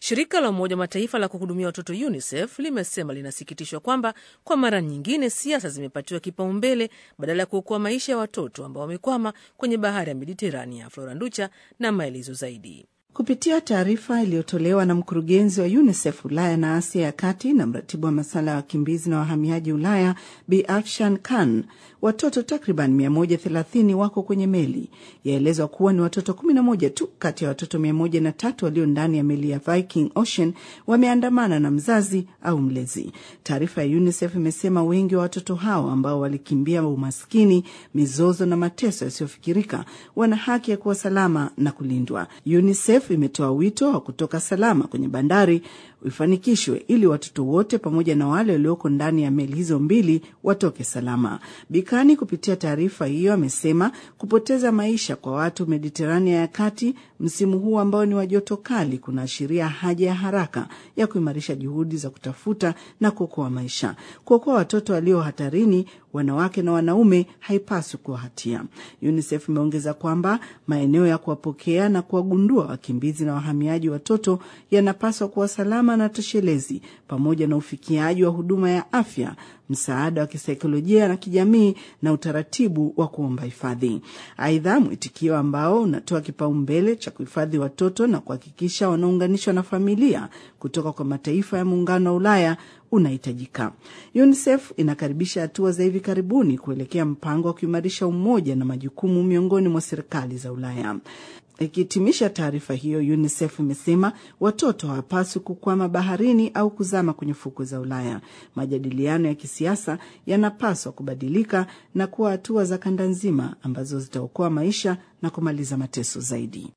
Shirika la Umoja wa Mataifa la kuhudumia watoto UNICEF limesema linasikitishwa kwamba kwa mara nyingine siasa zimepatiwa kipaumbele badala ya kuokoa maisha ya watoto ambao wamekwama kwenye bahari ya Mediterania. Flora Nducha na maelezo zaidi. Kupitia taarifa iliyotolewa na mkurugenzi wa UNICEF Ulaya na Asia ya Kati na mratibu wa masuala ya wakimbizi na wahamiaji Ulaya Bi Afshan Khan, watoto takriban 130 wako kwenye meli. Yaelezwa kuwa ni watoto 11 tu kati ya watoto 103 walio ndani ya meli ya Viking Ocean wameandamana na mzazi au mlezi. Taarifa ya UNICEF imesema wengi wa watoto hao ambao walikimbia umaskini, mizozo na mateso yasiyofikirika wana haki ya kuwa salama na kulindwa. UNICEF imetoa wito wa kutoka salama kwenye bandari ufanikishwe ili watoto wote pamoja na wale walioko ndani ya meli hizo mbili watoke salama. Bikani kupitia taarifa hiyo amesema kupoteza maisha kwa watu Mediterania ya Kati msimu huu ambao ni wa joto kali kunaashiria haja ya haraka ya kuimarisha juhudi za kutafuta na kuokoa maisha. Kuokoa watoto walio hatarini, wanawake na wanaume, haipaswi kuwa hatia. UNICEF imeongeza kwamba maeneo ya kuwapokea na kuwagundua wakimbizi na wahamiaji watoto yanapaswa kuwa salama na toshelezi, pamoja na ufikiaji wa huduma ya afya, msaada wa kisaikolojia na kijamii na utaratibu wa kuomba hifadhi. Aidha, mwitikio ambao unatoa kipaumbele cha kuhifadhi watoto na kuhakikisha wanaunganishwa na familia kutoka kwa mataifa ya Muungano wa Ulaya unahitajika. UNICEF inakaribisha hatua za hivi karibuni kuelekea mpango wa kuimarisha umoja na majukumu miongoni mwa serikali za Ulaya. Ikihitimisha taarifa hiyo, UNICEF imesema watoto hawapaswi kukwama baharini au kuzama kwenye fukwe za Ulaya. Majadiliano ya kisiasa yanapaswa kubadilika na kuwa hatua za kanda nzima ambazo zitaokoa maisha na kumaliza mateso zaidi.